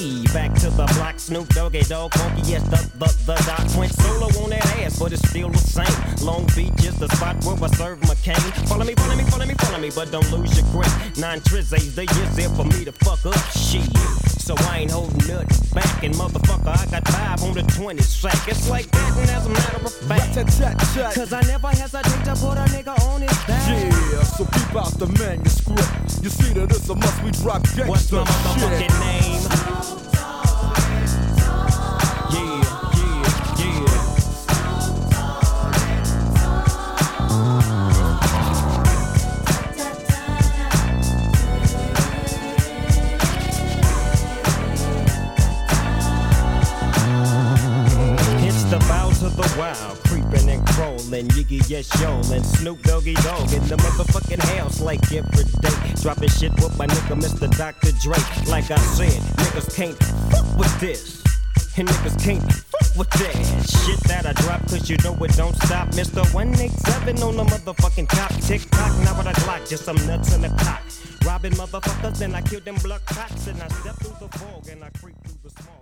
Yee, back to the block, Snoop Doggy Dogg, funky, yes, the doc went solo on that ass, but it's still the same. Long Beach is the spot where I serve McCain. Follow me, but don't lose your grip. 9 trizzies, the years there for me to fuck up shit. So I ain't holding nothing back, and motherfucker, I got 5 on the 20 sack. It's like that, and as a matter of fact, cause I never hesitate to put a nigga on his back. Yeah, so keep out the manuscript. You see that it's a must, we drop gangsta. What's my motherfucking name? Yeah. It's the bounce of the wild, creeping and crawling, Yiggy yes yo, and Snoop Doggy Dogg in the motherfucking house like every day, dropping shit with my nigga Mr. Dr. Dre. Like I said, niggas can't fuck with this, and niggas can't fuck with that shit that I drop, cause you know it don't stop. Mr. 187 on the motherfucking top, tick tock, now with a Glock, just some nuts in the cock, robbing motherfuckers, and I kill them blood cops, and I step through the fog and I creep through the smog.